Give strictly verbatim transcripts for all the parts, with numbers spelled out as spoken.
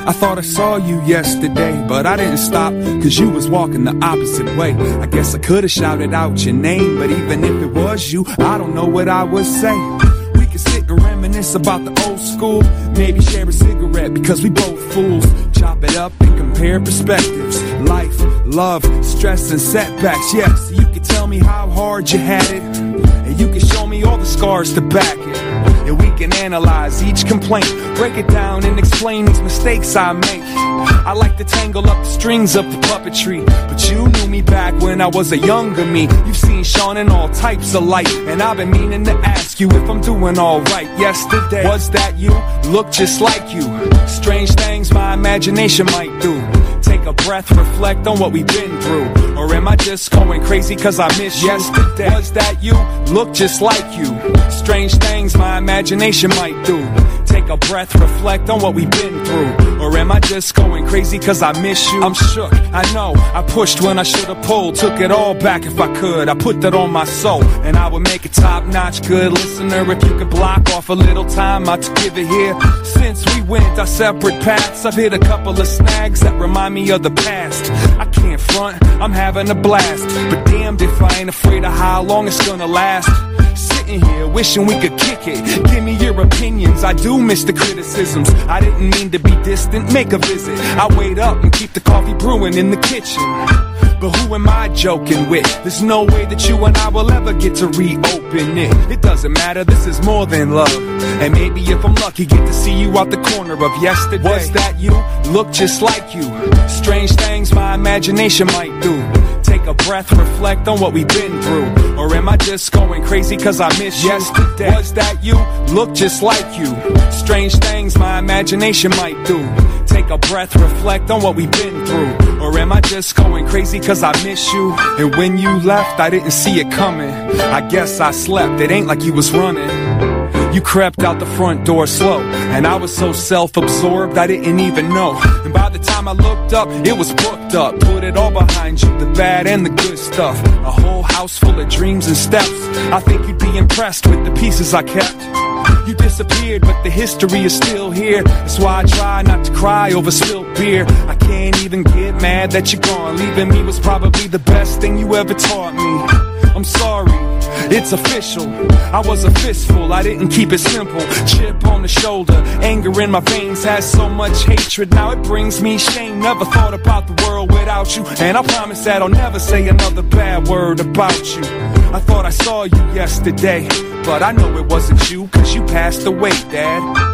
I thought I saw you yesterday, but I didn't stop, cause you was walking the opposite way. I guess I could've shouted out your name, but even if it was you, I don't know what I would say. We could sit and reminisce about the old school, maybe share a cigarette because we both fools. Chop it up and compare perspectives. Life, love, stress and setbacks. Yeah, so you could tell me how hard you had it, and you can show me all the scars to back it. And we can analyze each complaint, break it down and explain these mistakes I make. I like to tangle up the strings of the puppetry, but you knew me back when I was a younger me. You've seen Sean in all types of light, and I've been meaning to ask you if I'm doing alright. Yesterday, was that you? Look just like you. Strange things my imagination might do. Take a breath, reflect on what we've been through. Or am I just going crazy cause I miss you? Yesterday, was that you? Look just like you. Strange things my imagination might do. Take a breath, reflect on what we've been through. Or am I just going crazy cause I miss you? I'm shook, I know, I pushed when I should've pulled. Took it all back if I could, I put that on my soul. And I would make a top-notch good listener if you could block off a little time out to give it here. Since we went our separate paths, I've hit a couple of snags that remind me of the past. I can't front, I'm having a blast, but damned if I ain't afraid of how long it's gonna last. Sitting here wishing we could kick it. Give me your opinions, I do miss the criticisms. I didn't mean to be distant, make a visit. I wait up and keep the coffee brewing in the kitchen. But who am I joking with? There's no way that you and I will ever get to reopen it. It doesn't matter, this is more than love. And maybe if I'm lucky, get to see you out the corner of yesterday. Was that you? Look just like you. Strange things my imagination might do. Take a breath, reflect on what we've been through. Or am I just going crazy cause I miss you? Yesterday, was that you? Look just like you. Strange things my imagination might do. Take a breath, reflect on what we've been through. Or am I just going crazy cause I miss you? And when you left, I didn't see it coming. I guess I slept, it ain't like you was running. You crept out the front door slow, and I was so self-absorbed I didn't even know. And by the time I looked up, it was booked up. Put it all behind you, the bad and the good stuff. A whole house full of dreams and steps. I think you'd be impressed with the pieces I kept. You disappeared, but the history is still here. That's why I try not to cry over spilled beer. I can't even get mad that you're gone. Leaving me was probably the best thing you ever taught me. I'm sorry, it's official. I was a fistful, I didn't keep it simple. Chip on the shoulder, anger in my veins has so much hatred. Now it brings me shame. Never thought about the world without you, and I promise that I'll never say another bad word about you. I thought I saw you yesterday, but I know it wasn't you, cause you passed away, Dad.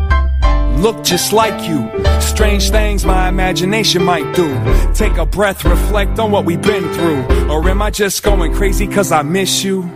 Look just like you. Strange things my imagination might do. Take a breath, reflect on what we've been through. Or am I just going crazy cause I miss you?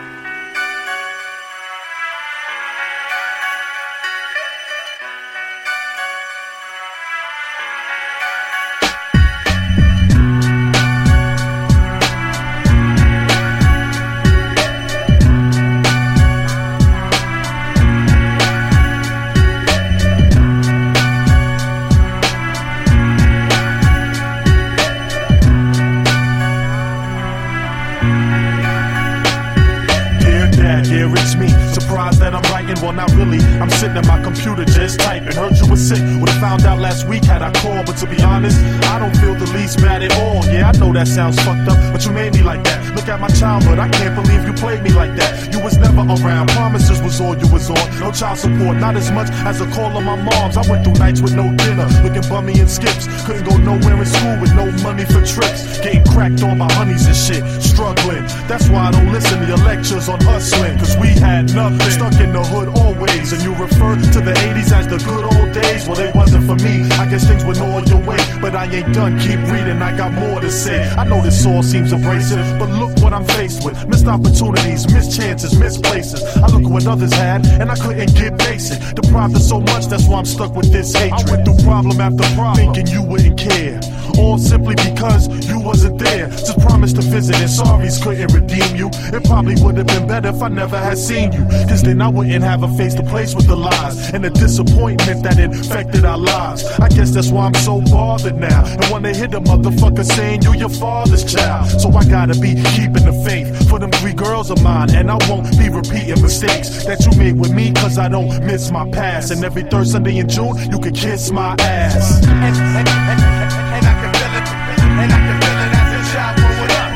Well, not really, I'm sitting at my computer just typing. Heard you were sick, would've found out last week had I called. But to be honest, I don't feel the least bad at all. Yeah, I know that sounds fucked up, but you made me like that. Look at my childhood, I can't believe you played me like that. You was never around, promises was all you was on. No child support, not as much as a call on my mom's. I went through nights with no dinner, looking bummy and skips. Couldn't go nowhere in school with no money for trips. Getting cracked on by honeys and shit, struggling. That's why I don't listen to your lectures on hustling, cause we had nothing. Stuck in the hood always, and you refer to the eighties as the good old days. Well, they wasn't for me, I guess things went all your way. But I ain't done, keep reading, I got more to say. I know this all seems abrasive, but look what I'm faced with. Missed opportunities, missed chances, missed places. I look what others had, and I couldn't get basic. Deprived of so much, that's why I'm stuck with this hatred. I went through problem after problem, thinking you wouldn't care. All simply because you wasn't there. Just promised to visit and sorries couldn't redeem you. It probably would have been better if I never had seen you, cause then I wouldn't have a face to place with the lies and the disappointment that infected our lives. I guess that's why I'm so bothered now and wanna hit a motherfucker saying you your father's child. So I gotta be keeping the faith for them three girls of mine, and I won't be repeating mistakes that you made with me, cause I don't miss my past. And every third Sunday in June you can kiss my ass. And, and, and, and, and I can feel it, and I can feel it as a child growing up.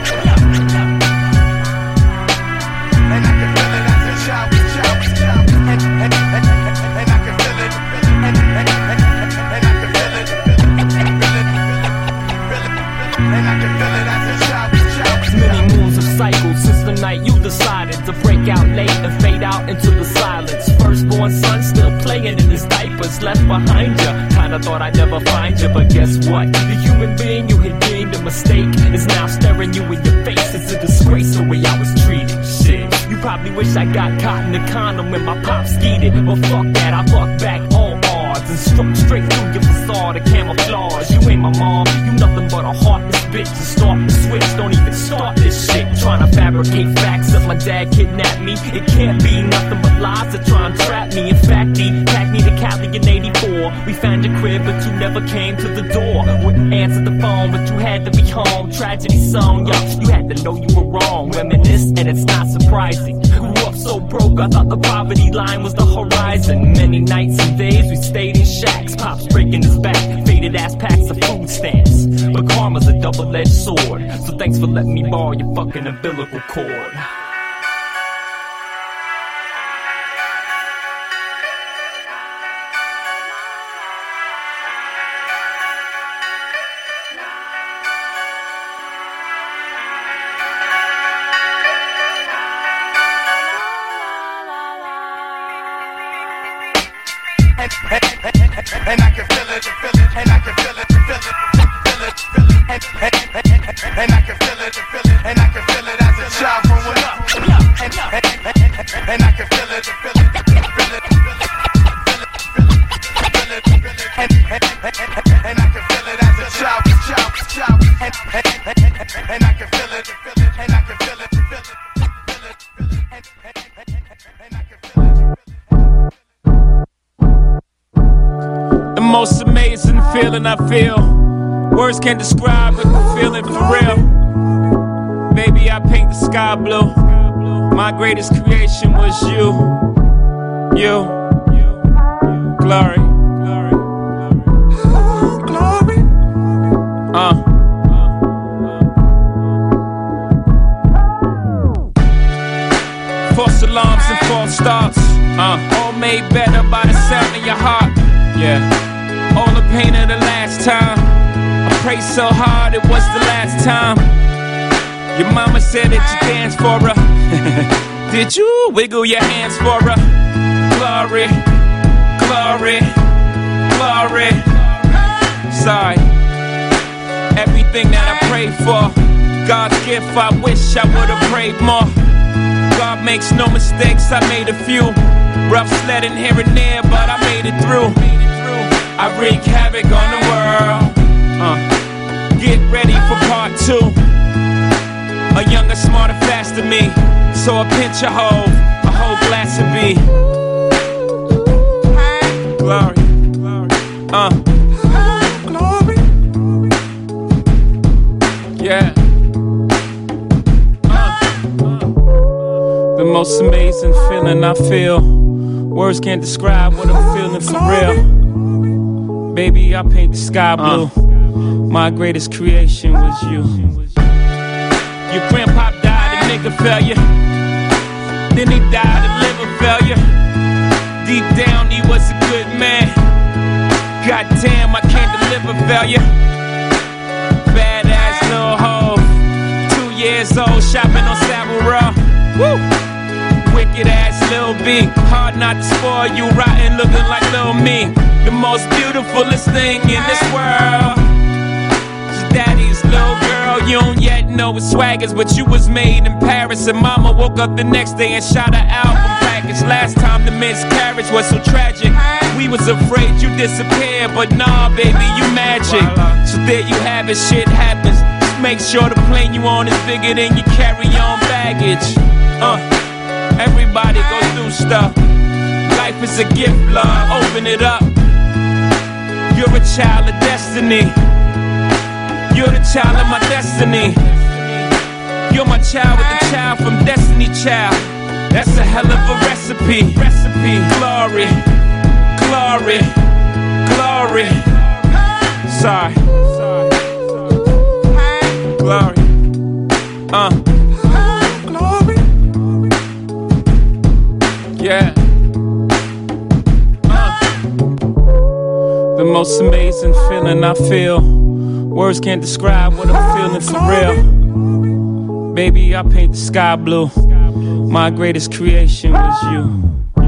And I can feel it as a child, child, child. And, and, and, and I can feel it, and, and, and, and I can feel it, feel it, feel it, feel it, and I can feel it as a child, child. Many moons have cycled since the night you decided to break out late and fade out into the silence. Firstborn son still playing in his diapers, left behind you. Kinda thought I'd never find you, but guess what? The human being you had deemed a mistake is now staring you in your face. It's a disgrace the way I was treated. Shit, you probably wish I got caught in the condom when my pop skeeted. But fuck that, I fuck back all odds and struck straight through your facade of camouflage. You ain't my mom, you nothing but a heartless bitch. To start the switch, don't even start this shit. Trying to fabricate facts that my dad kidnapped me. It can't be nothing but lies that try and trap me. In fact, he packed me to Cali in eighty-four. We found your crib, but you never came to the door. Wouldn't answer the phone, but you had to be home. Tragedy song, yo, you had to know you were wrong. Reminisce, and it's not surprising. Grew up so broke, I thought the poverty line was the horizon. Many nights and days we stayed in shacks. Pops breaking his back, faded ass packs of food stamps. But karma's a double-edged sword, so thanks for letting me borrow your fucking umbilical cord. And I can feel it, feel it, and I can feel it, feel it, feel it, feel it, and, and, and, and I can feel it, feel it, and I can feel it as a child growing up. And, and, and, and I can feel it, feel it, feel it, feel it, feel it, feel it, feel it, and, and, and I can feel it as a child, child, child, and, and, and I can feel it, feel it, and I can feel it, feel it, feel it, feel it, and, and I can feel it. The most amazing feeling I feel, words can't describe it, the feeling for real. Baby, I paint the sky blue. My greatest creation was you. You. Glory. Glory. Uh. False alarms and false starts. Uh. All made better by the sound of your heart. Yeah. All the pain of the last time. I prayed so hard it was the last time. Your mama said that you danced for her. Did you wiggle your hands for her? Glory, glory, glory. Sorry. Everything that I prayed for, God's gift, I wish I would've prayed more. God makes no mistakes, I made a few. Rough sledding here and there, but I made it through. I wreak havoc on the world. Uh, get ready for part two. A younger, smarter, faster me. So a pinch of whole, a whole glass of B. Glory, uh, glory. Yeah. Uh. The most amazing feeling I feel. Words can't describe what I'm feeling for real. Baby, I paint the sky blue. Uh. My greatest creation was you. Your grandpa died of nigga failure. Then he died of liver failure. Deep down, he was a good man. Goddamn, I can't deliver failure. Badass little hoe. Two years old, shopping on Savile Row. Woo! Wicked ass Lil B. Hard not to spoil you, rotten looking like Lil Me. The most beautifulest thing in this world. Just daddy's little girl. You don't yet know what swag is, but you was made in Paris. And mama woke up the next day and shot her album package. Last time the miscarriage was so tragic. We was afraid you disappeared, but nah, baby, you magic. So there you have it, shit happens. Just make sure the plane you on is bigger than your carry-on baggage. Uh, everybody goes through stuff. life is a gift, love, open it up. You're a child of destiny. You're the child of my destiny. You're my child with the child from Destiny Child. That's a hell of a recipe. Recipe. Glory, glory, glory. Sorry. Glory. Uh. Glory. Yeah. Uh. The most amazing feeling I feel. Words can't describe what I'm feeling for real. Baby, I paint the sky blue. My greatest creation was you.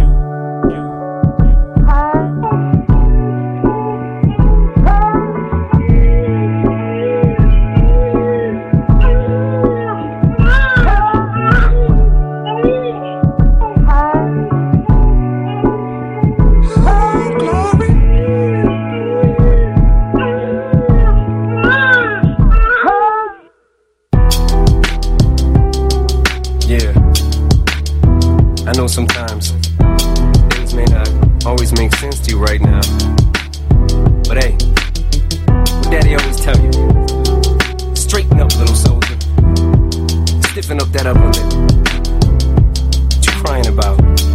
Sometimes things may not always make sense to you right now, but hey, what Daddy always tell you: straighten up, little soldier, stiffen up that upper lip. What you crying about?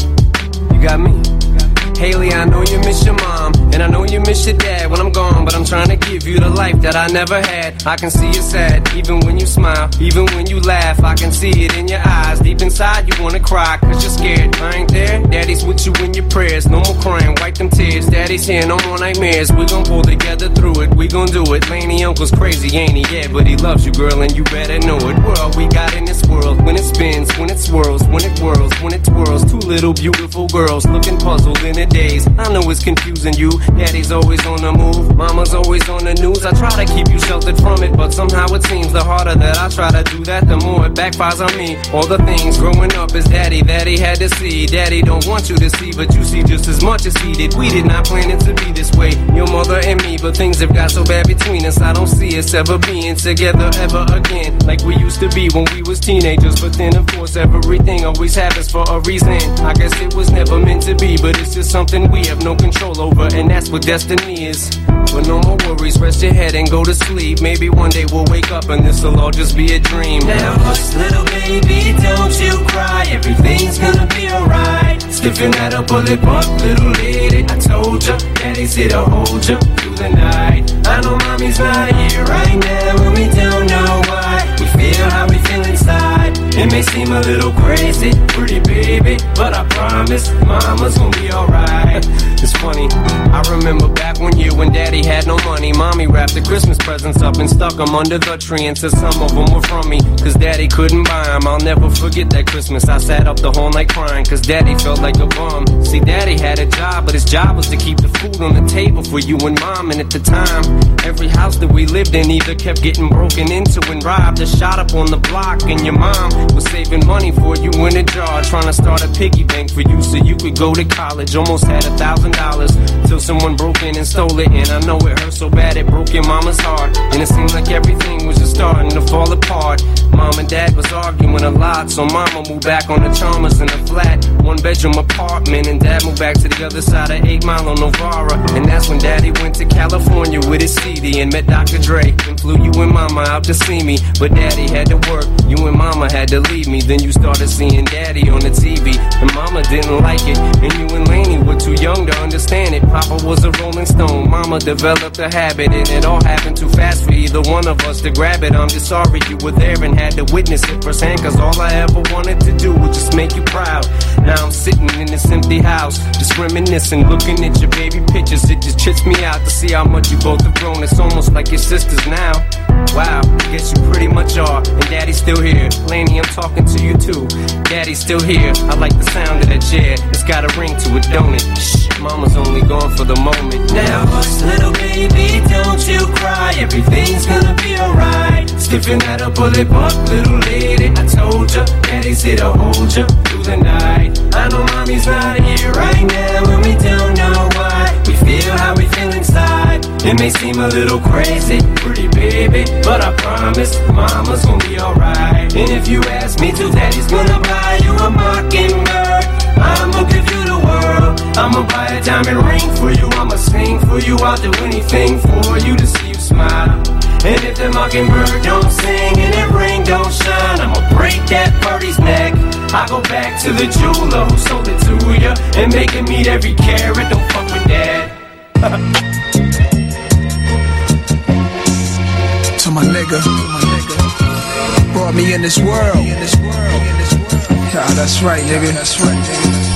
You got me. Haley, I know you miss your mom, and I know you miss your dad when I'm gone, but I'm trying to give you the life that I never had. I can see you sad, even when you smile, even when you laugh. I can see it in your eyes, deep inside you wanna cry, cause you're scared. I ain't there, Daddy's with you in your prayers. No more crying, wipe them tears. Daddy's here, no more nightmares. We gon' pull together through it, we gon' do it. Laney uncle's crazy, ain't he? Yeah, but he loves you, girl, and you better know it. We're all we got in this world, when it spins, when it swirls, when it whirls, when it twirls. Two little beautiful girls looking puzzled in a daze. I know it's confusing you. Daddy's always on the move, mama's always on the news. I try to keep you sheltered from it, but somehow it seems the harder that I try to do that, the more it backfires on me. All the things growing up as daddy that he had to see, daddy don't want you to see, but you see just as much as he did. We did not plan it to be this way, your mother and me, but things have got so bad between us. I don't see us ever being together ever again, like we used to be when we was teenagers. But then of course everything always happens for a reason. I guess it was never meant to be, but it's just something we have no control over, and that's what destiny is. But no more worries, rest your head and go to sleep. Maybe one day we'll wake up and this'll all just be a dream. Now hush, little baby, don't you cry. Everything's gonna be alright. Stiffen that up, pull it up, little lady. I told ya, Daddy's here to hold ya through the night. I know mommy's not here right now, and we don't know why. We feel how we feel inside. It may seem a little crazy, pretty baby, but I promise mama's gonna be alright. It's funny, I remember back one year when Daddy had no money. Mommy wrapped the Christmas presents up and stuck them under the tree and said some of them were from me, cause Daddy couldn't buy them. I'll never forget that Christmas. I sat up the whole night crying, cause Daddy felt like a bum. See, Daddy had a job, but his job was to keep the food on the table for you and Mom. And at the time, every house that we lived in either kept getting broken into and robbed or shot up on the block. And your mom was saving money for you in a jar, trying to start a piggy bank for you so you could go to college. Almost had a thousand dollars till someone broke in and stole it. And I know it hurt so bad it broke your mama's heart, and it seemed like everything was just starting to fall apart. Mom and Dad was arguing a lot, so Mama moved back on the Chalmers in a flat one bedroom apartment, and Dad moved back to the other side of eight Mile on Novara. And that's when Daddy went to California with his C D and met Doctor Dre and flew you and Mama out to see me. But Daddy had to work, you and Mama had to leave me. Then you started seeing Daddy on the T V, and Mama didn't like it, and you and Laney were too young to understand it. Papa was a Rolling Stone, Mama developed a habit, and it all happened too fast for either one of us to grab it. I'm just sorry you were there and had to witness it firsthand, cause all I ever wanted to do was just make you proud. Now I'm sitting in this empty house, just reminiscing, looking at your baby pictures. It just trips me out to see how much you both have grown. It's almost like your sisters now. Wow, I guess you pretty much are. And Daddy's still here. Laney, I'm talking to you too. Daddy's still here. I like the sound of that chair. It's got a ring to it, don't it? Shh, Mama's only gone for the moment. Now hush, little baby, don't you cry. Everything's gonna be alright. Stiffen that up, pull it up, little lady. I told ya, Daddy's here to hold ya through the night. I know Mommy's not here right now, and we don't know why. We feel how we feel inside. It may seem a little crazy, pretty baby, but I promise Mama's gonna be alright. And if you ask me to, Daddy's gonna buy you a mockingbird. I'ma give you the world. I'ma buy a diamond ring for you, I'ma sing for you, I'll do anything for you to see you smile. And if the mockingbird don't sing and that ring don't shine, I'ma break that birdie's neck. I go back to the jeweler who sold it to ya and make him eat every carat, don't fuck with that. To my nigga, to my nigga, brought me in this world, in this world, in this world. Yeah, that's right, nigga, that's right, nigga.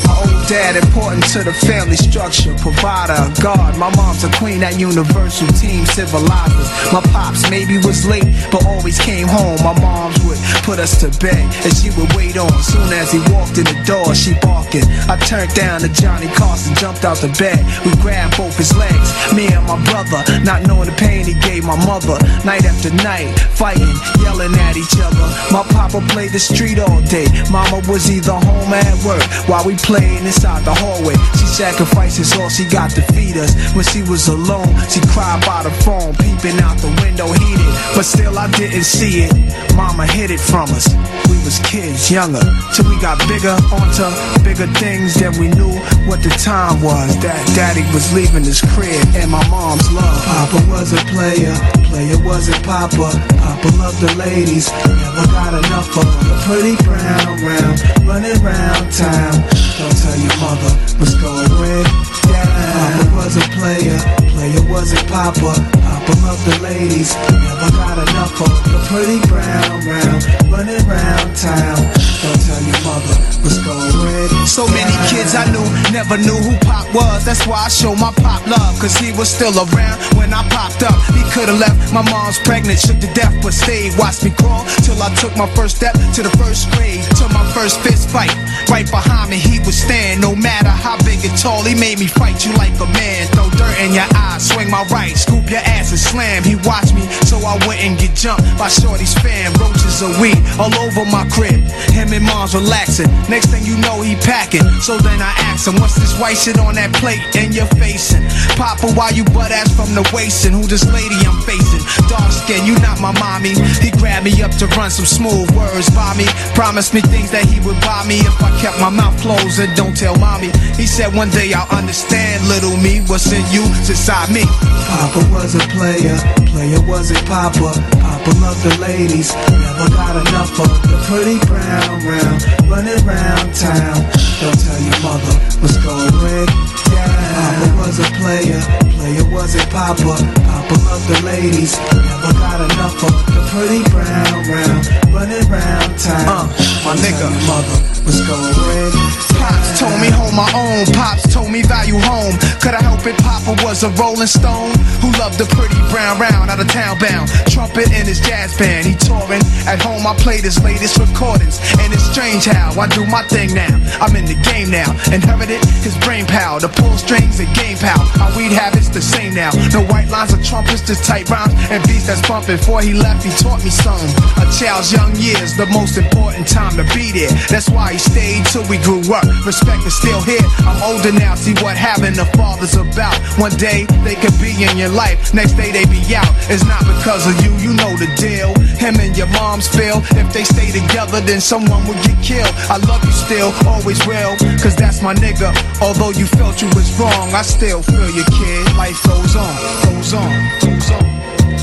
Dad, important to the family structure, provider, God. My mom's a queen at Universal Team Civilizers. My pops maybe was late, but always came home. My mom's would put us to bed, and she would wait on. Soon as he walked in the door, she barking. I turned down to Johnny Carson, jumped out the bed. We grabbed both his legs, me and my brother, not knowing the pain he gave my mother. Night after night, fighting, yelling at each other. My papa played the street all day. Mama was either home or at work while we played inside the hallway. She sacrifices all she got to feed us. When she was alone, she cried by the phone, peeping out the window heated, but still I didn't see it. Mama hid it from us. We was kids, younger, till we got bigger, onto bigger things than we knew what the time was. That daddy was leaving his crib and my mom's love. Papa was a player, player wasn't Papa. Papa loved the ladies, never got enough of the pretty brown round, running round town. Don't tell your mother what's going down. Papa was a player, player wasn't Papa. Papa loved the ladies, never got enough of the pretty brown round, running round town. Don't tell your mother what's going down. So many kids I knew never knew who Pop was. That's why I show my Pop love, cause he was still around when I popped up. He could've left my mom's pregnant, shook to death, but stayed. Watched me crawl till I took my first step to the first grade, to my first fist fight. Right behind me he would stand, no matter how big and tall, he made me fight you like a man. Throw dirt in your eyes, swing my right, scoop your ass and slam. He watched me so I wouldn't get jumped by shorty's fam. Roaches of weed all over my crib, him and mom's relaxing. Next thing you know he packing, so then I asked him, what's this white shit on that plate and you're facing? Papa, why you butt ass from the waist, and who this lady I'm facing? Dark skin, you not my mommy. He grabbed me up to run some smooth words by me, promised me things that he would buy me if I kept my mouth closed and don't tell mommy. He said one day I'll understand, little me, what's in you, inside me. Papa was a player, player wasn't Papa. Papa loved the ladies, never got enough of the pretty brown round, running round town. Don't tell your mother what's going down. Papa was a player, player wasn't Papa. Papa loved the ladies, never got enough of the pretty brown round, running round town. Uh, my nigga, mother was going down. Pops told me hold my own, Pops told me value home. Could I help it? Papa was a rolling stone who loved the pretty brown round, out of town bound. Trumpet in his jazz band, he touring. At home I played his latest recordings, and it's strange how I do my thing now. I'm in the game now, inherited his brain power, the pull strings and game power. Our weed habits the same now. No white lines or trumpets, just tight rhymes and beats that's bumping. Before he left, he taught me something. A child's young years, the most important time to be there. That's why he stayed till we grew up. Respect is still here. I'm older now, see what having a father's about. One day they could be in your life, next day they be out. It's not because of you, you know the deal. Him and your mom's feel, if they stay together then someone will get killed. I love you still, always will, cause that's my nigga. Although you felt you was wrong, I still feel you, kid. Life goes on, goes on, goes on.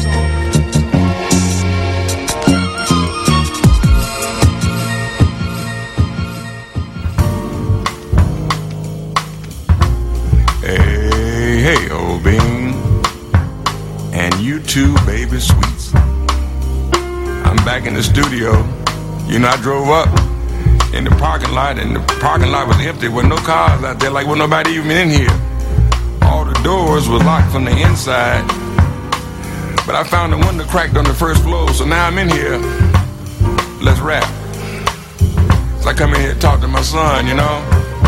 Hey, hey, old bean, and you too, baby sweets. I'm back in the studio. You know, I drove up in the parking lot, and the parking lot was empty with no cars out there, like with nobody even in here. All the doors were locked from the inside, but I found a window cracked on the first floor, so now I'm in here. Let's rap. So I come in here to talk to my son, you know.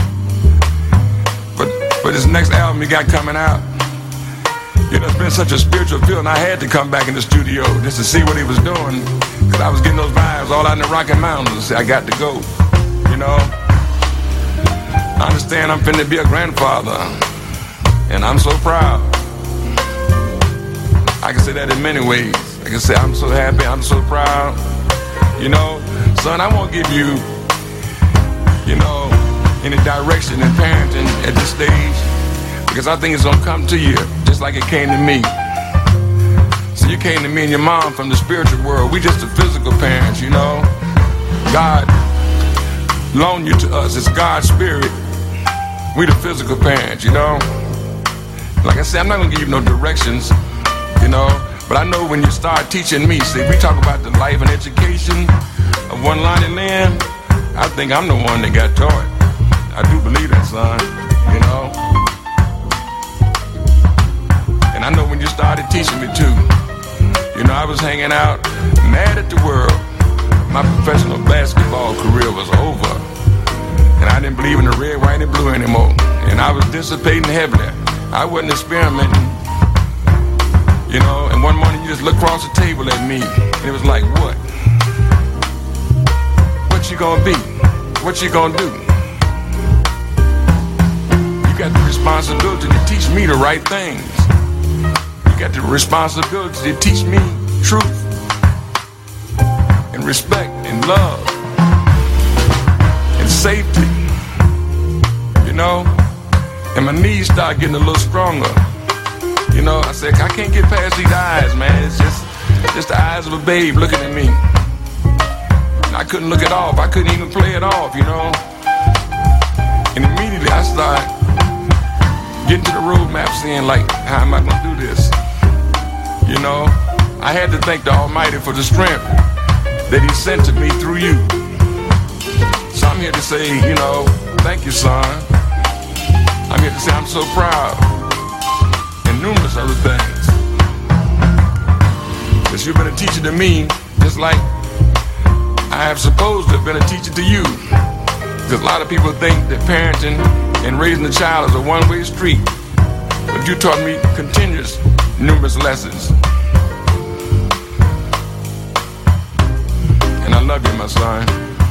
But for this next album he got coming out, you know, it's been such a spiritual feeling. I had to come back in the studio just to see what he was doing, cause I was getting those vibes all out in the Rocky Mountains. I got to go, you know. I understand I'm finna be a grandfather, and I'm so proud. I can say that in many ways. I can say I'm so happy, I'm so proud. You know, son, I won't give you, you know, any direction in parenting at this stage, because I think it's gonna come to you just like it came to me. So you came to me and your mom from the spiritual world. We just the physical parents, you know. God loaned you to us. It's God's spirit. We the physical parents, you know. Like I said, I'm not gonna give you no directions, you know, but I know when you start teaching me, see, we talk about the life and education of One Lonnie Lynn, I think I'm the one that got taught. I do believe that, son, you know. And I know when you started teaching me too, you know, I was hanging out, mad at the world. My professional basketball career was over. And I didn't believe in the red, white, and blue anymore. And I was dissipating heavily. I wasn't experimenting. You know, and one morning you just look across the table at me, and it was like, what? What you gonna be? What you gonna do? You got the responsibility to teach me the right things. You got the responsibility to teach me truth and respect and love and safety. You know? And my knees start getting a little stronger. You know, I said, I can't get past these eyes, man. It's just, just the eyes of a babe looking at me. And I couldn't look it off. I couldn't even play it off, you know. And immediately I started getting to the roadmap, saying, like, how am I gonna do this? You know, I had to thank the Almighty for the strength that He sent to me through you. So I'm here to say, you know, thank you, son. I'm here to say I'm so proud, and numerous other things. Because you've been a teacher to me, just like I have supposed to have been a teacher to you. Because a lot of people think that parenting and raising a child is a one-way street. But you taught me continuous, numerous lessons. And I love you, my son.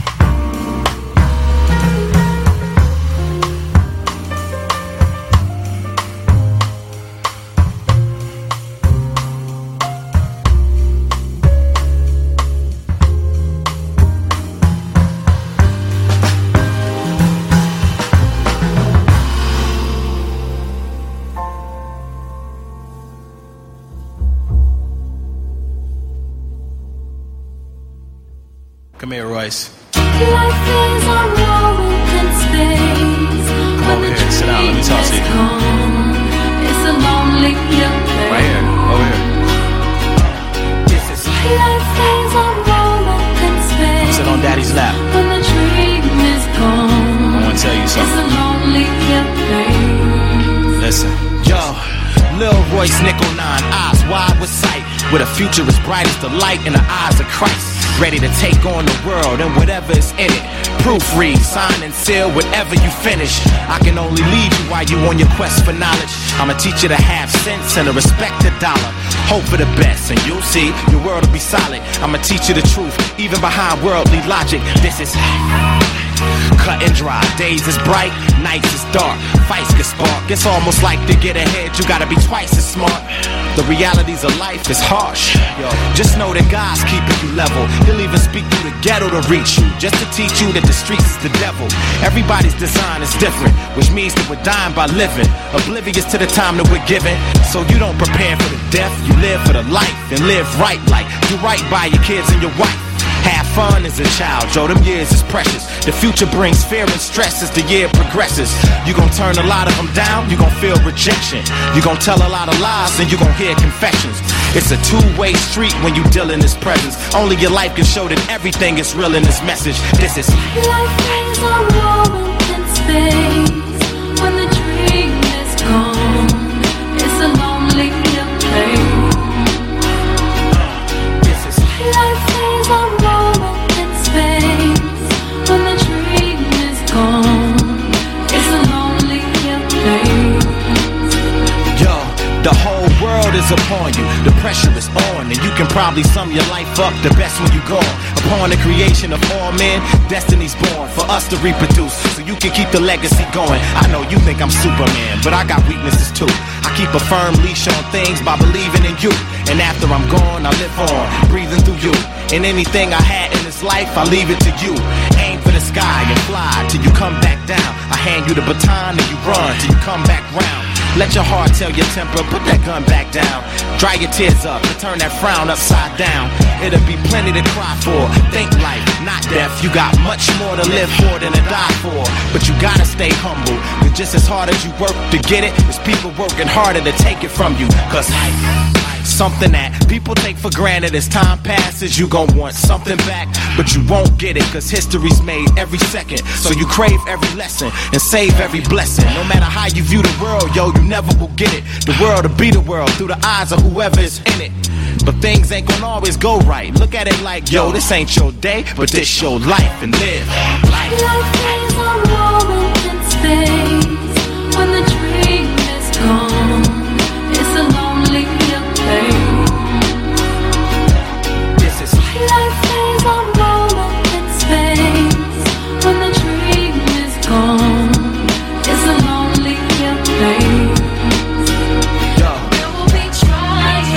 Come here, Royce. Life is a moment in space. Come over here, sit down, let me talk to you. It's a lonely place. Right here, over here. Life is a moment in space. Sit on Daddy's lap. When the dream is gone, I want to tell you something. It's a lonely place. Listen, yo, Lil Royce, nickel nine, eyes wide with sight, with a future as bright as the light in the eyes of Christ. Ready to take on the world and whatever is in it. Proofread, sign and seal whatever you finish. I can only lead you while you on your quest for knowledge. I'm a teacher to have sense and to respect the dollar. Hope for the best and you'll see your world will be solid. I'm a teacher the truth, even behind worldly logic. This is cut and dry. Days is bright, nights is dark. Fights get spark. It's almost like to get ahead, you gotta be twice as smart. The realities of life is harsh. Yo, just know that God's keeping you level. He'll even speak through the ghetto to reach you, just to teach you that the streets is the devil. Everybody's design is different, which means that we're dying by living, oblivious to the time that we're given. So you don't prepare for the death, you live for the life and live right, like do right by your kids and your wife. Have fun as a child, Joe, them years is precious. The future brings fear and stress as the year progresses. You gon' turn a lot of them down, you gon' feel rejection. You gon' tell a lot of lies and you gon' hear confessions. It's a two-way street when you deal in this presence. Only your life can show that everything is real in this message. This is life is a moment in space. When the dream is gone, it's a lonely place. This is life is a moment in space. When the dream is gone, it's a lonely place. Yo, the whole world is upon you. The pressure is on, and you can probably sum your life up the best when you gone. Upon the creation of all men, destiny's born for us to reproduce, so you can keep the legacy going. I know you think I'm Superman, but I got weaknesses too. I keep a firm leash on things by believing in you. And after I'm gone, I live on, breathing through you. And anything I had in this life, I leave it to you. Aim for the sky and fly till you come back down. I hand you the baton and you run till you come back round. Let your heart tell your temper, put that gun back down. Dry your tears up and turn that frown upside down. It'll be plenty to cry for. Think life, not death. You got much more to live for than to die for. But you gotta stay humble, cause just as hard as you work to get it, it's people working harder to take it from you. Cause life, something that people take for granted. As time passes, you gon' want something back, but you won't get it, cause history's made every second. So you crave every lesson and save every blessing. No matter how you view the world, yo, you never will get it. The world will be the world through the eyes of whoever is in it. But things ain't gonna always go right. Look at it like, yo, this ain't your day, but this your life, and live life. Life is a moment in space. When the dream is gone, it's a lonely place. This is life. Life is a moment in space. When the dream is gone, it's a lonely place. Yo. There will be trials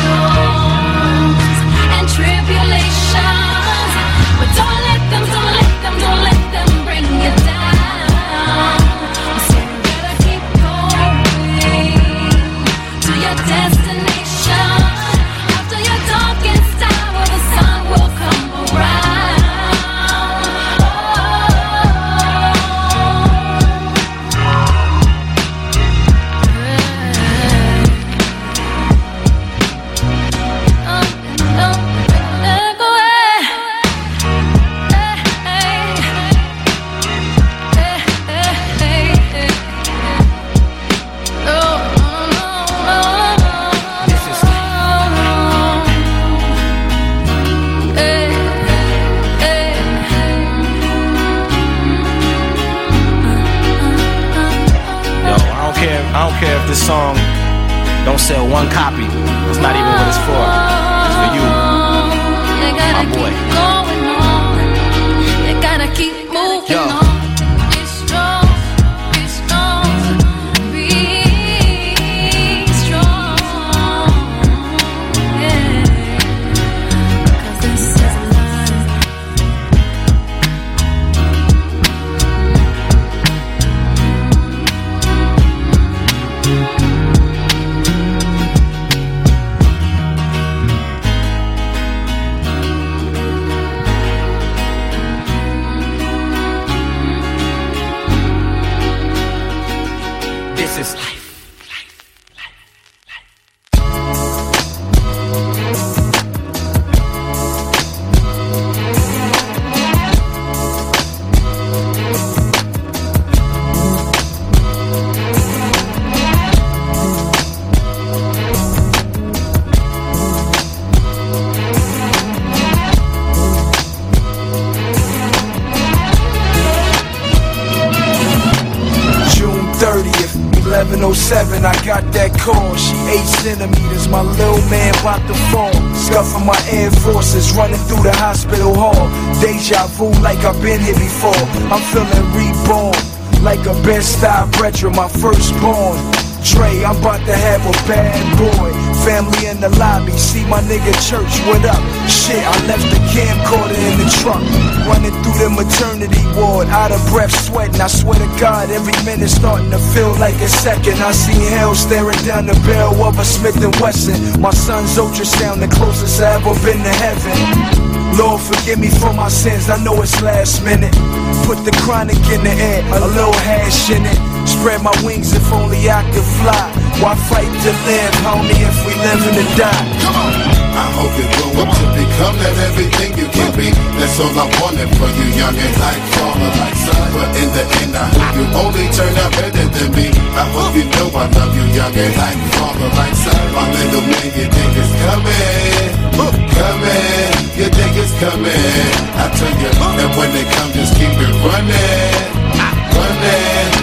and tribulations, but don't let them, don't let them, don't let them bring you down. So you better keep going to your destination. After your darkest hour, the sun will come around. This is Yo, I don't care. I don't care if this song don't sell one copy. It's not even what it's for. It's for you, my boy. They gotta keep moving Yo. on. Be strong, be strong, be strong. Yeah, 'cause this is life. This is life. June thirtieth, eleven oh seven, I got that call. She eight centimeters, my little man about to fall. Scuffing my Air Forces, running through the hospital hall. Deja vu like I've been here before. I'm feeling reborn, like a Bed-Stuy brethren, my firstborn. Dre, I'm about to have a bad boy. Family in the lobby, see my nigga Church, what up? Shit, I left the camcorder in the truck. Running through the maternity ward, out of breath, sweating. I swear to God, every minute starting to feel like a second. I see hell staring down the barrel of a Smith and Wesson. My son's ultrasound, the closest I ever been to heaven. Lord, forgive me for my sins, I know it's last minute. Put the chronic in the air, a little hash in it. Spread my wings if only I could fly. Why fight to live, homie, if we live and to die? Come on! I hope you grow up to become that everything you can be. That's all I wanted for you, young and like father, like son. But in the end, I hope you only turn out better than me. I hope you know I love you, young and like father, like son. My little man, you think it's coming, coming. You think it's coming. I tell you, and when they come, just keep it running, running.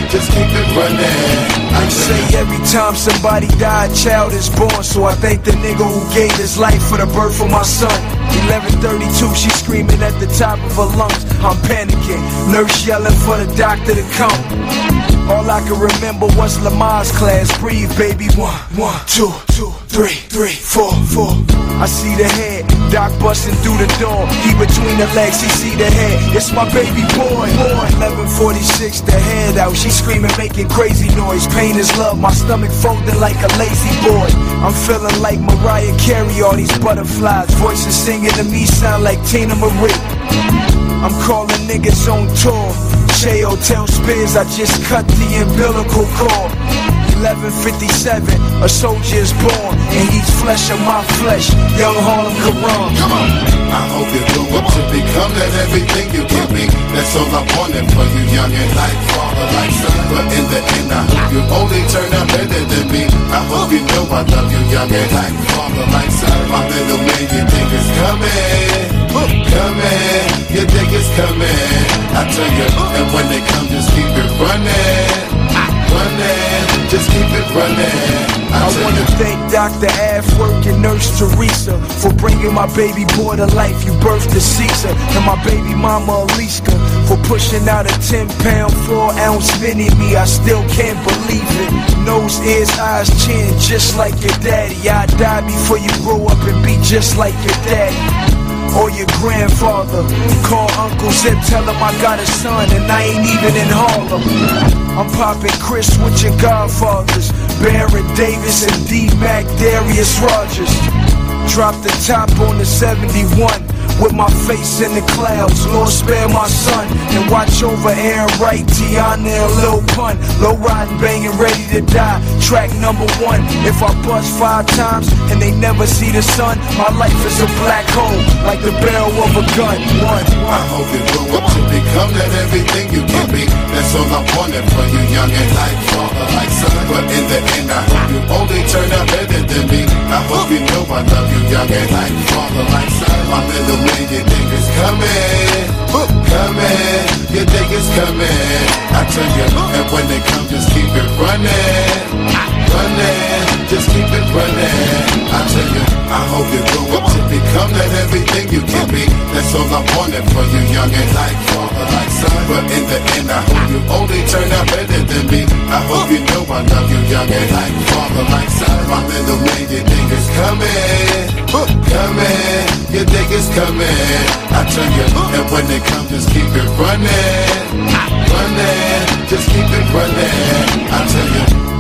just keep it running. They say every time somebody die, a child is born. So I thank the nigga who gave his life for the birth of my son. eleven thirty-two, she screaming at the top of her lungs. I'm panicking, nurse yelling for the doctor to come. All I can remember was Lamar's class. Breathe, baby. One, one, two, two, three, three, four, four. I see the head, Doc busting through the door. He between the legs, he see the head. It's my baby boy. boy. eleven forty-six, the head out. She screaming, making crazy noise. Pain is love, my stomach folding like a lazy boy. I'm feeling like Mariah Carey, all these butterflies. Voices singing to me sound like Tina Marie. I'm calling niggas on tour. Che Hotel Spears, I just cut the umbilical cord. eleven fifty-seven, a soldier is born, and he's flesh of my flesh. Young Harlem Quran. Come on. I hope you grow up to become that everything you give me. That's all I wanted for you, young and like father, like son. But in the end, I hope you only turn out better than me. I hope you know I love you, young and like father, like son. My little man, you think it's coming. Coming, you think it's coming. I tell you, and when they come, just keep it running. Running, just keep it running. I, I wanna you. thank Doctor Afwork and Nurse Teresa for bringing my baby boy to life. You birthed the Caesar, and my baby mama Aliska for pushing out a ten pound, four ounce mini me. I still can't believe it. Nose, ears, eyes, chin, just like your daddy. I'd die before you grow up and be just like your daddy. Or your grandfather. Call Uncle Zip, tell him I got a son and I ain't even in Harlem. I'm popping Chris with your godfathers, Baron Davis and D-Mac, Darius Rogers. Drop the top on the seventy-one with my face in the clouds. Lord spare my son and watch over Aaron Wright, Tiana and Lil Pun. Low riding, banging, ready to die. Track number one. If I bust five times and they never see the sun, my life is a black hole like the barrel of a gun. One. I hope you grow up to become that everything you give me. That's all I wanted for you, young and like father, like son. But in the end, I hope you only turn out better than me. I hope you know I love you, young and like father, like son. My little man, you think it's coming, coming, you think it's coming. I tell you, and when they come, just keep it running, running, just keep it running. I tell you, I hope you grow up to become that everything you give me. That's all I wanted for you, young and like father, like son. But in the end, I hope you only turn out better than me. I hope you know I love you, young and like father, like son. My little man, you think it's coming, coming, you think it's coming. I tell you, and when they come, just keep it running, running, just keep it running. I tell you.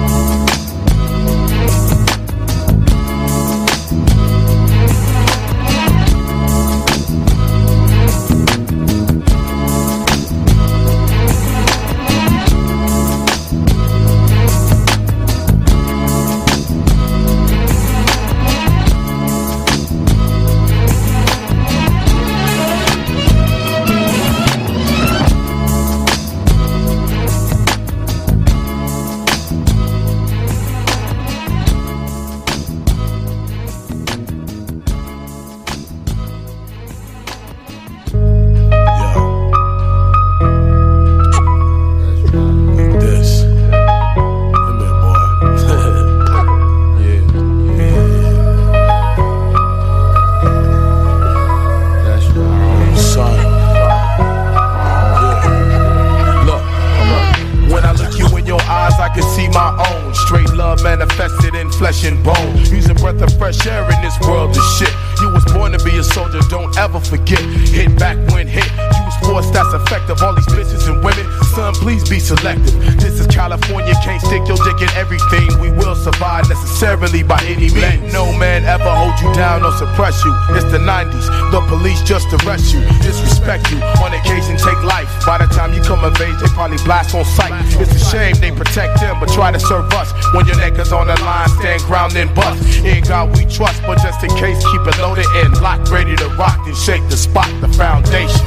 Flesh and bone, using breath of fresh air in this world of shit. You was born to be a soldier, don't ever forget. Hit back when hit, you was forced, that's effective. All these bitches and women, son, please be selective. This is California, can't stick your dick in everything. We will survive necessarily by any means. Let no man ever hold you down or suppress you. It's the nineties, the police just arrest you, disrespect you, on occasion take life. By the time you come of age, they probably blast on sight. It's a shame they protect them, but try to serve us. When your neck is on the line, stand ground and bust. In God we trust, but just in case, keep it loaded and locked, ready to rock and shake the spot, the foundation.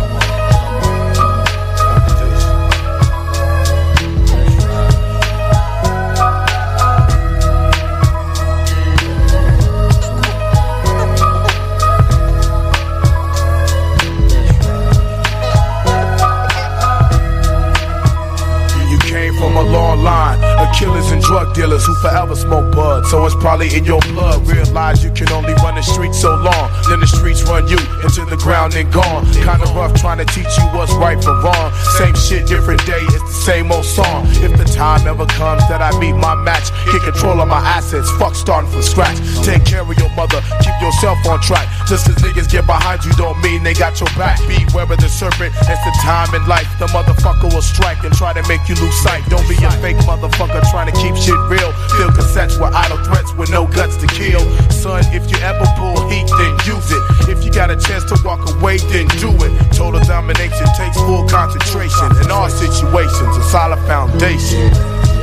You came from a long so it's probably in your blood. Realize you can only run the streets so long, then the streets run you into the ground and gone. Kinda rough trying to teach you what's right from wrong. Same shit, different day, it's the same old song. If the time ever comes that I meet my match, get control of my assets, fuck starting from scratch. Take care of your mother, keep yourself on track. Just as niggas get behind you don't mean they got your back. Beware of the serpent, it's the time in life. The motherfucker will strike and try to make you lose sight. Don't be a fake motherfucker trying to keep shit real. Fill cassettes with idle threats with no guts to kill. Son, if you ever pull heat, then use it. If you got a chance to walk away, then do it. Total domination takes full concentration. In all situations, a solid foundation.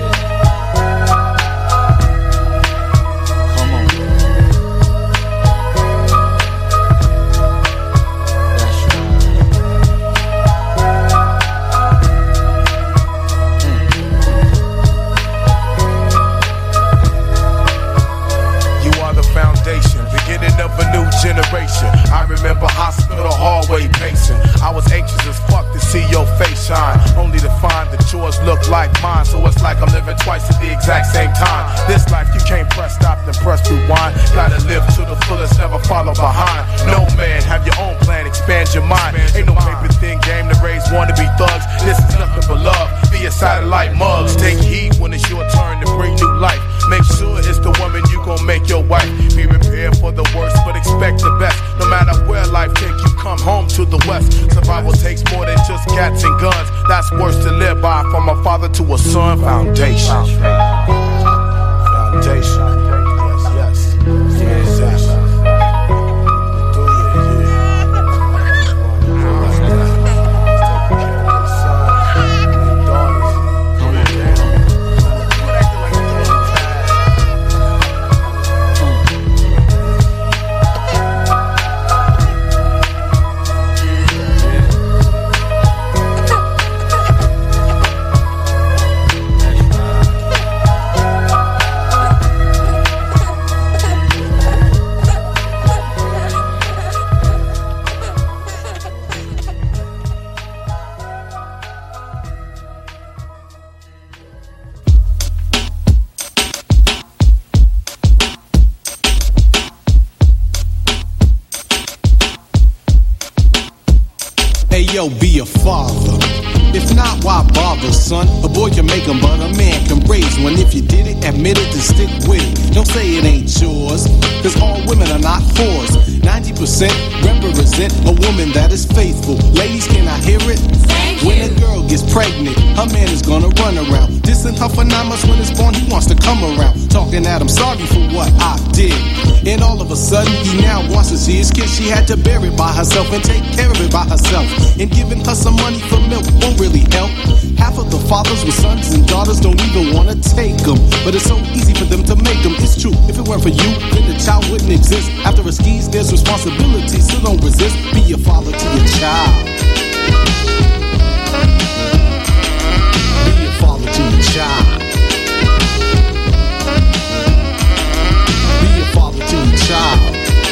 Generation. I remember hospital hallway pacing. I was anxious as fuck to see your face shine, only to find that yours look like mine. So it's like I'm living twice at the exact same time. This life you can't press stop then press rewind. Gotta live to the fullest, never follow behind. No man, have your own plan, expand your mind. Ain't no paper thin game to raise wannabe thugs. This is nothing but love. Be a satellite mugs. Take heed when it's your turn to bring new life. Make sure it's the woman you gon' make your wife. Be prepared for the worst, but expect the best. No matter where life take you, come home to the west. Survival takes more than just cats and guns. That's worse to live by. From a father to a son. Foundation. Foundation. Yes, yes. Yes. Yo, be a father. If not, why bother, son? A boy can make them, but a man can raise one. If you did it, admit it and stick with it. Don't say it ain't yours, cause all women are not whores. ninety percent represent a woman that is faithful. Ladies, can I hear it? Thank when you. A girl gets pregnant, her man is gonna run around. Dissing her for nine months when it's born, he wants to come around. Talking at him, sorry for what I did. And all of a sudden, he now wants to see his kid. She had to bear it by herself and take care of it by herself. And giving her some money for milk won't really help. Half of the fathers with sons and daughters don't even want to take them. But it's so easy for them to make them. It's true, if it weren't for you, then the child wouldn't exist. After a skis, there's responsibility, so don't resist. Be a father to your child. Be a father to your child. Be a father to your child.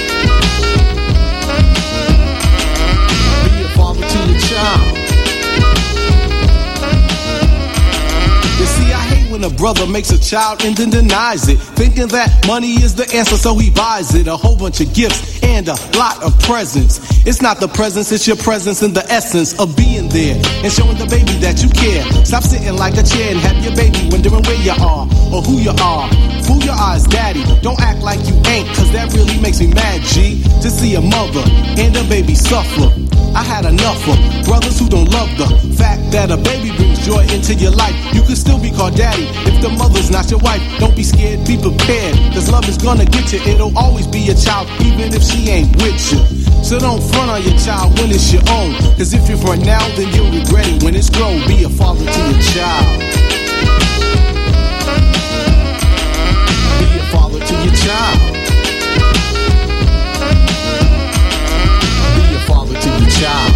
Be a father to your child. You see, I hate when a brother makes a child and then denies it, thinking that money is the answer, so he buys it. A whole bunch of gifts and a lot of presents. It's not the presence, it's your presence and the essence of being there and showing the baby that you care. Stop sitting like a chair and have your baby wondering where you are or who you are. Fool your eyes, daddy. Don't act like you ain't, cause that really makes me mad, G. To see a mother and a baby suffer. I had enough of brothers who don't love the fact that a baby brings joy into your life. You can still be called daddy if the mother's not your wife. Don't be scared, be prepared, cause love is gonna get you. It'll always be your child, even if she ain't with you. So don't front on your child when it's your own, cause if you front now, then you'll regret it when it's grown. Be a father to your child. Be a father to your child. Be a father to your child.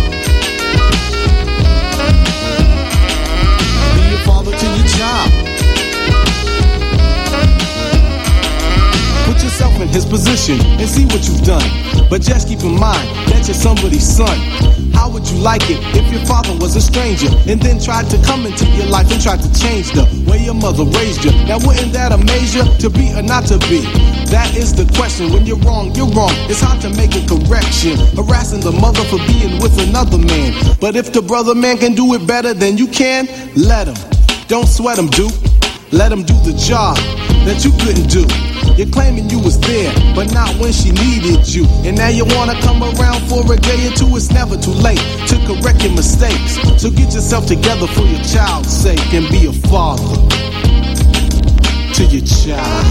Be a father to your child. Put yourself in his position and see what you've done. But just keep in mind that you're somebody's son. How would you like it if your father was a stranger and then tried to come into your life and tried to change the way your mother raised you? Now wouldn't that amaze you? To be or not to be? That is the question. When you're wrong, you're wrong. It's hard to make a correction. Harassing the mother for being with another man. But if the brother man can do it better than you can, let him. Don't sweat him, Duke. Let him do the job that you couldn't do. You're claiming you was there, but not when she needed you. And now you wanna come around for a day or two. It's never too late to correct your mistakes. So get yourself together for your child's sake and be a father to your child.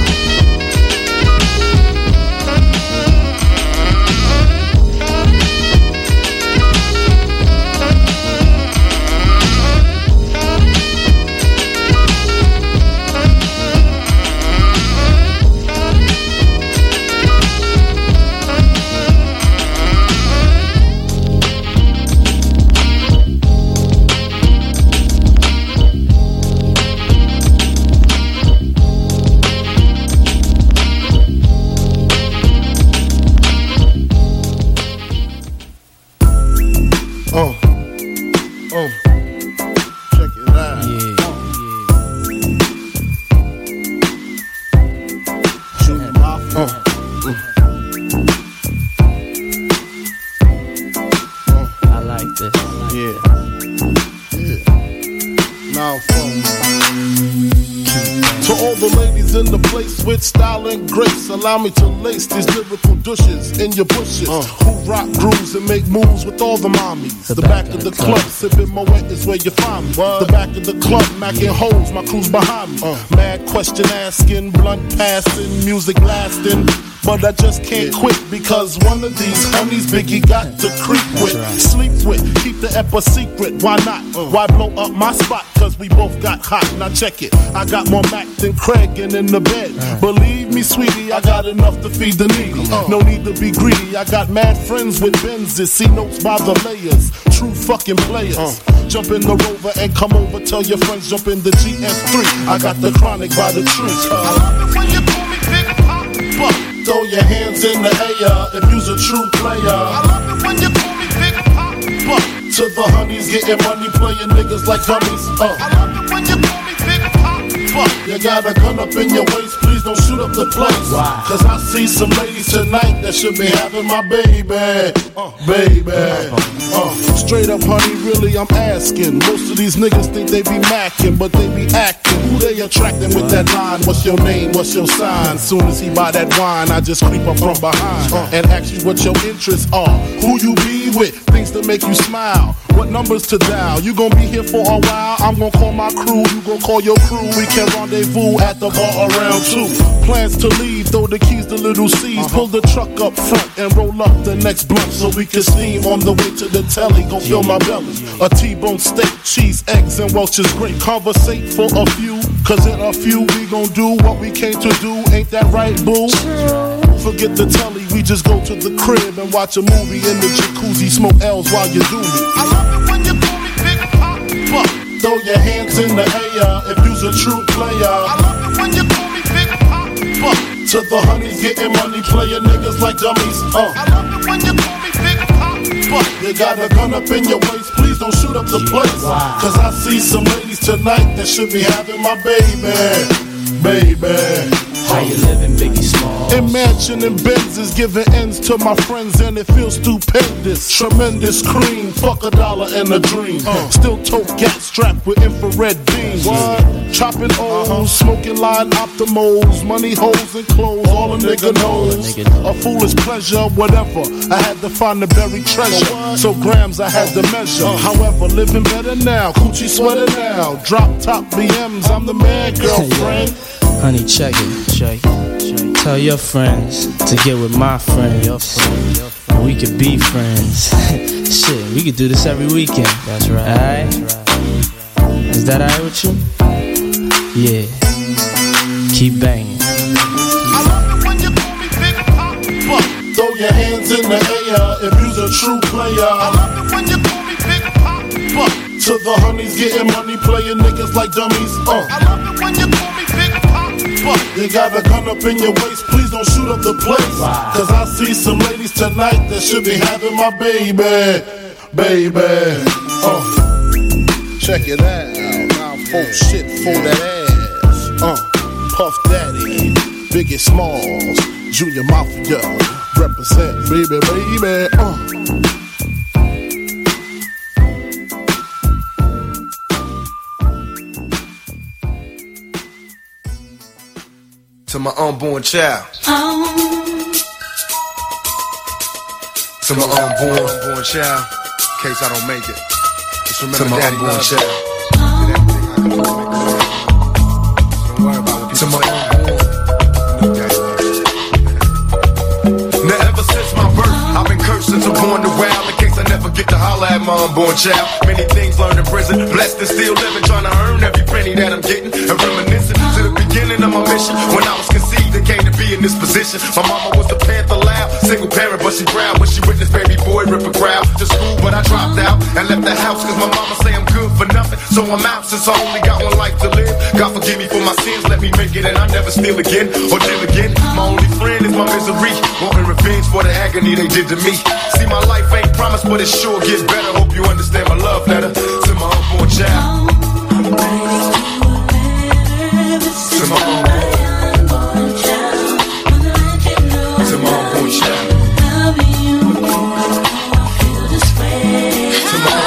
Oh, oh, check it out. Yeah, yeah. Shoot my phone. Oh, I like this. Yeah, yeah. Now phone. To all the ladies in the place with style and grace, allow me to lace these lyrical douches in your bushes. Uh. Who rock grooves and make moves with all the mommies. The, the back, back of the, the club, club. Sipping Moet is where you find me. What? The back of the club, macking holes, my crew's behind me. Uh. Mad question asking, blunt passing, music lasting. But I just can't yeah. quit because one of these honeys Biggie got to creep with, right. sleep with, keep the ep a secret. Why not? Uh. Why blow up my spot? Cause we both got hot. Now check it. I got more Mac than Craig and in the bed. Uh. Believe me, sweetie, I got enough to feed the needy. Uh. No need to be greedy. I got mad friends with Benzes. See notes by the layers. True fucking players. Uh. Jump in the Rover and come over. Tell your friends jump in the G S three. I got the chronic by the tree. Uh. I love it when you call me Big Papa. Throw your hands in the air if you's a true player. I love it when you call me Big Papa. To the honeys getting money, playing niggas like dummies. Uh. I love it when you call me Big Papa. You got a gun up in your waist, please don't shoot up the place. Wow. Cause I see some ladies tonight that should be having my baby. Uh, baby. Uh, straight up, honey, really, I'm asking. Most of these niggas think they be macking, but they be acting. Who they attracting with that line? What's your name? What's your sign? Soon as he buy that wine, I just creep up from behind uh, and ask you what your interests are. Who you be with? Things that make you smile. What numbers to dial? You gon' be here for a while. I'm gon' call my crew. You gon' call your crew. We can rendezvous at the bar around two. Plans to leave, throw the keys to little C's. Uh-huh. Pull the truck up front and roll up the next blunt so we can steam on the way to the telly. Go fill my belly. A T-bone steak, cheese, eggs, and Welch's grape. Conversate for a few, cause in a few we gon' do what we came to do. Ain't that right, boo? Forget the telly, we just go to the crib and watch a movie in the jacuzzi. Smoke L's while you do me. I love it when you call me Big Papa. Throw your hands in the air if you's a true player. I love it when you call me Big Papa. To the honeys getting money, playing niggas like dummies. Uh. I love it when you call me Big Papa. You got a gun up in your waist, please don't shoot up the place. Wow. Cause I see some ladies tonight that should be having my baby. Baby. How you living, Biggie Smalls? Imagining Benzes giving ends to my friends and it feels stupendous. Tremendous cream, fuck a dollar and a dream. Uh. Still tote gas strapped with infrared beams. What? Chopping O's, uh-huh. Smoking line optimals, money holes and clothes, all a nigga knows. A foolish pleasure, whatever. I had to find the buried treasure, so grams I had to measure. Uh. However, living better now, coochie sweater now. Drop top B Ms, I'm the man, girlfriend. Honey, check it, check it. Tell your friends to get with my friends. Your friend, your friend. We could be friends. Shit, we could do this every weekend. That's right. Alright? Right. Is that alright with you? Yeah. Keep banging. I love it when you call me Big Papa. Throw your hands in the air if you's a true player. I love it when you call me Big Papa. To the honeys getting money, playing niggas like dummies. Uh. I love it when you call me Big Papa. You got a gun up in your waist, please don't shoot up the place. Cause I see some ladies tonight that should be having my baby, baby. Uh, check it out, now folk shit for that ass. Uh, Puff Daddy, Biggie Smalls, Junior Mafia, represent, baby, baby. Uh. To my unborn child. Oh. To my unborn, unborn child. In case I don't make it. Just remember to my daddy unborn child. Oh. Don't worry about what people to my unborn. Now ever since my birth, I've been cursed since I'm born to wild. In case I never get to holler at my unborn child. Many things learned in prison. Blessed and still living, trying to earn every penny that I'm getting. And reminiscing to the beginning of my mission. When I was conceived and came to be in this position. My mama was the Panther loud, single parent, but she proud when she witnessed baby boy rip a crowd. To school, but I dropped out and left the house cause my mama say I'm good for nothing. So I'm out since I only got one life to live. God forgive me for my sins, let me make it and I never steal again or deal again. My only friend is my misery, wanting revenge for the agony they did to me. See, my life ain't promised, but it sure gets better. Hope you understand my love letter to my unborn child. To my unborn child. To my unborn child. To my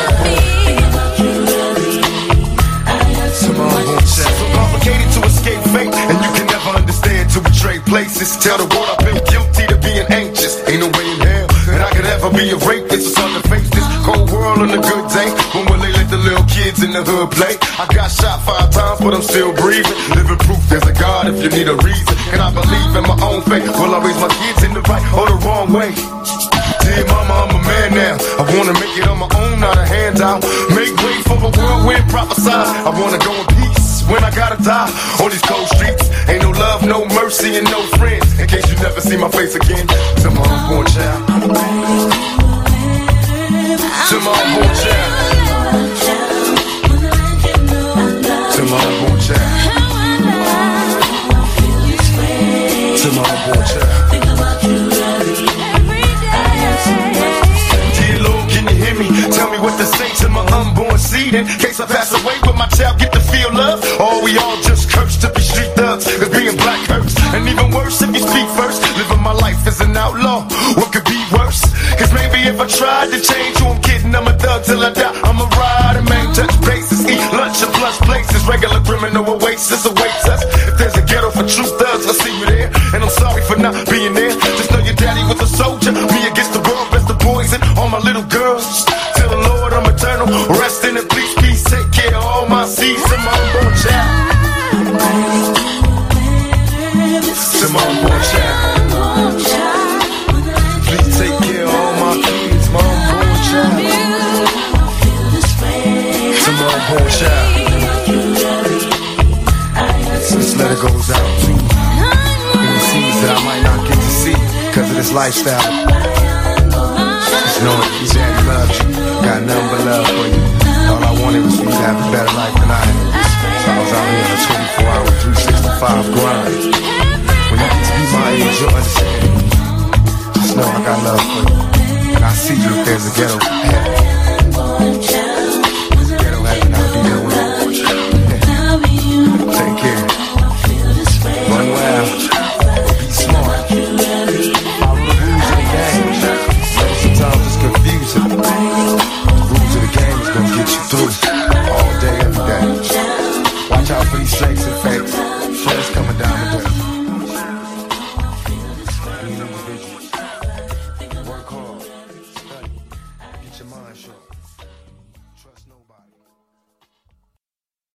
unborn child. So complicated to escape fate, and you can never understand to betray places. Tell the world I've been guilty to being anxious. Ain't no way in hell that I could ever be a rapist. It's on the face this cold world on a good day. When will they let the little kids in the hood play? I got shot five times, but I'm still breathing. Living proof there's a God if you need a reason. Can I believe in my own faith? Will I raise my kids in the right or the wrong way? Dear mama, I'm a man now. I wanna make it on my own, not a handout. Make way for a whirlwind prophesied. I wanna go in peace when I gotta die. On these cold streets, ain't no love, no mercy, and no friends. In case you never see my face again. To my unborn child. To my unborn child. To my unborn child. To my unborn child. Dear Lord, can you hear me? Tell me what to say to my unborn seed. In case I pass away, will my child get to feel love? Or we all just cursed to be street thugs? Cause being black hurts. And even worse if you speak first. Living my life as an outlaw. What could be worse? Cause maybe if I tried to change who I'm kidding, I'm a thug till I die. I'm a ride and man, touch bases, eat lunch and plus places. Regular criminal oasis awaits us. If there's a ghetto for true thugs, I see you there. And I'm sorry for not being there. Just know your daddy was a soldier. Me against the world, best of boys and all my little girls. Tell the Lord I'm eternal. Rest in the peace, peace. Take care of all my seeds and my unborn child. To my unborn child. Please take care of all my kids, my unborn child. To my unborn child. This letter goes out to any seeds that I might not get to see because of this lifestyle. Just knowing your daddy loves you, got nothing but love for you. All I wanted was for you to have a better life than I had. So I was out here on a twenty-four hour, three sixty-five grind. When you get to be my age, you'll understand. Just know I got love for you. And I see you if there's a ghetto heaven. There's a ghetto heaven, I'll be there with you. Take care. Run wild. Be smart. Follow the rules of the game. Sometimes it's confusing. The rules of the game is gonna get you through. All day, every day. Watch out for these snakes and fakes. Friends coming down the way.